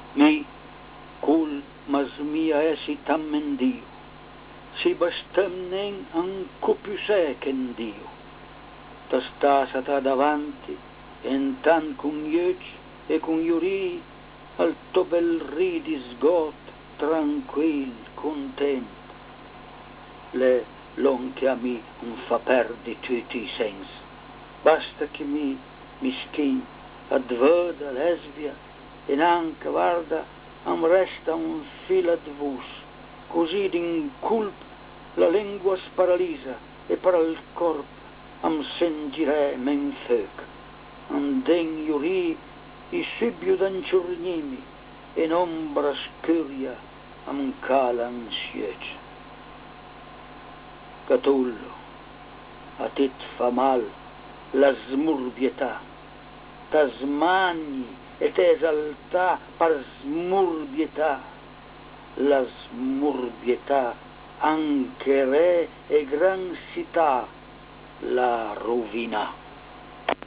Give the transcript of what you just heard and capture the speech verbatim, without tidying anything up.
Mi, cul mas mia esi tammen Dio, si bastemnen anco più secen Dio. Ta stasata davanti, en tan con iuc e con iuri, al to bel ridi sgot, tranquil, content. Le lon che a mi un fa perdi tutti i sens. Basta che mi mischin ad veda lesbia, e anche, guarda, am resta un filo ad vus, così d'inculp la lingua sparalisa, e per il corpo am sengire men fec. Am den iuri i subiu d'anciurnimi, in ombra scuria am cala ansiece. Catullo, a tit fa mal la smurbietà, t'asmagni e t'esaltà per smurbietà, la smurbietà anche re e gran città la rovina.